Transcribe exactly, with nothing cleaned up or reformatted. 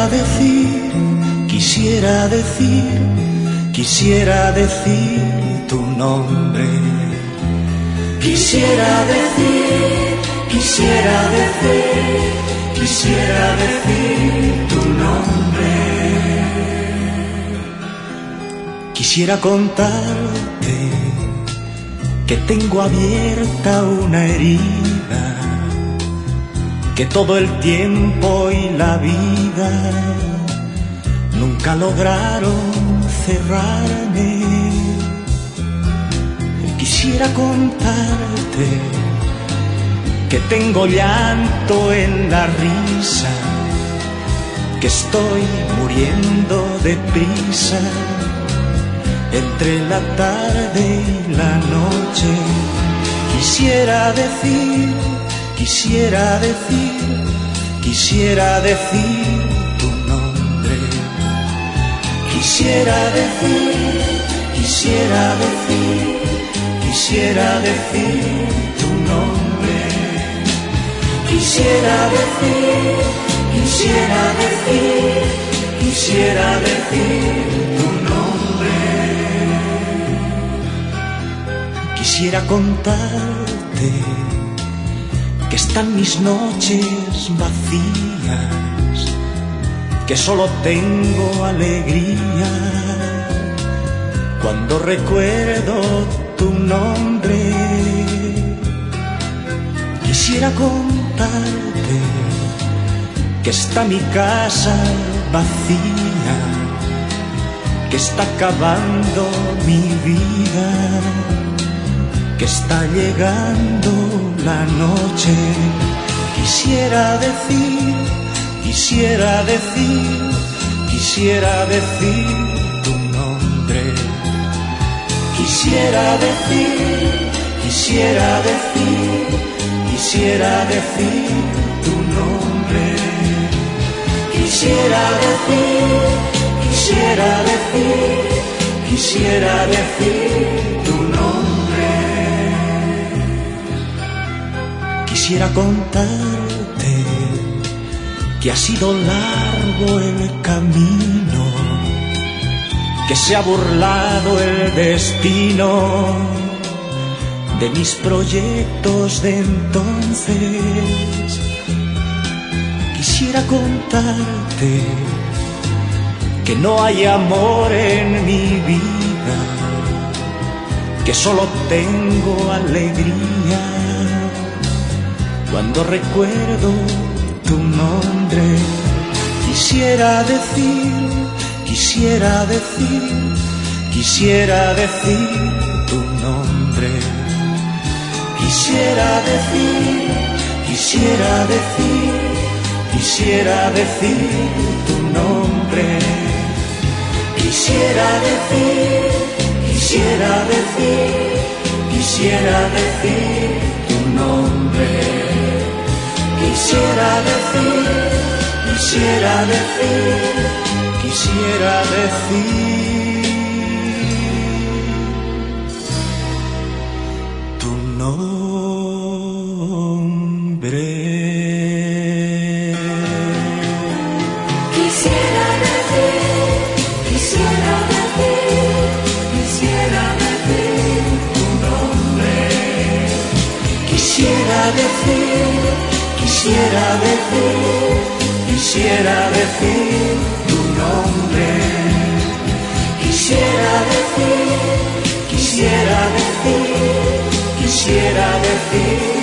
Quisiera decir, quisiera decir, quisiera decir tu nombre. Quisiera decir, quisiera decir, quisiera decir tu nombre. Quisiera contarte que tengo abierta una herida, que todo el tiempo y la vida nunca lograron cerrarme. Quisiera contarte que tengo llanto en la risa, que estoy muriendo de prisa entre la tarde y la noche. Quisiera decir, quisiera decir, quisiera decir tu nombre. Quisiera decir, quisiera decir, quisiera decir tu nombre. Quisiera decir, quisiera decir, quisiera decir tu nombre. Quisiera contarte que están mis noches vacías, que solo tengo alegría cuando recuerdo tu nombre. Quisiera contarte que está mi casa vacía, que está acabando mi vida, que está llegando la noche. Quisiera decir, quisiera decir, quisiera decir tu nombre. Quisiera decir, quisiera decir, quisiera decir tu nombre. Quisiera decir, quisiera decir, quisiera decir tu nombre. Quisiera contarte que ha sido largo el camino, que se ha burlado el destino de mis proyectos de entonces. Quisiera contarte que no hay amor en mi vida, que solo tengo alegría cuando recuerdo tu nombre. Quisiera decir, quisiera decir, quisiera decir tu nombre. Quisiera decir, quisiera decir, quisiera decir tu nombre. Quisiera decir, quisiera decir, quisiera decir tu nombre. Quisiera decir, quisiera decir, quisiera decir tu nombre. Quisiera decir, quisiera decir, quisiera decir tu nombre. Quisiera decir, quisiera decir, quisiera decir tu nombre. Quisiera decir, quisiera decir, quisiera decir